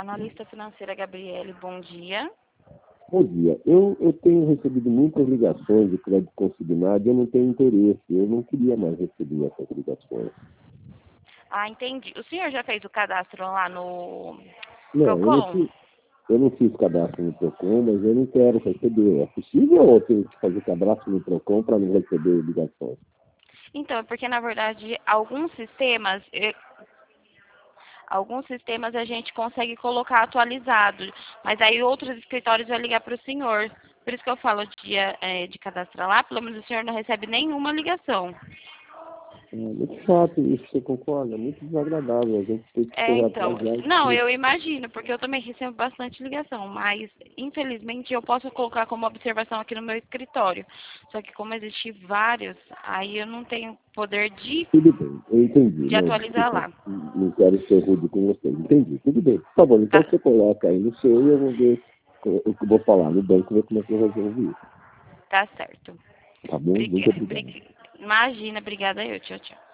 Analista financeira Gabriele, bom dia. Bom dia. Eu tenho recebido muitas ligações de crédito consignado e eu não tenho interesse. Eu não queria mais receber essas ligações. Ah, entendi. O senhor já fez o cadastro lá no Não, Procon? eu não fiz cadastro no Procon, mas eu não quero receber. É possível ou eu tenho que fazer cadastro no Procon para não receber ligações? Então, é porque na verdade alguns sistemas a gente consegue colocar atualizado, mas aí outros escritórios vão ligar para o senhor. Por isso que eu falo de cadastrar lá, pelo menos o senhor não recebe nenhuma ligação. É muito chato isso, você concorda? É muito desagradável. A gente tem que correr Então, atrás dela. não, eu imagino, porque eu também recebo bastante ligação, mas infelizmente eu posso colocar como observação aqui no meu escritório. Só que como existem vários, aí eu não tenho poder Tudo bem, eu entendi. de Não, atualizar desculpa, lá. não quero ser rude com você. Entendi, tudo bem. Tá bom, então Tá, você coloca aí no seu e eu vou ver o que eu vou falar no banco, ver como é que eu resolvo isso. tá certo. Tá bom? Muito obrigado. Imagina, obrigada eu, tchau, tchau.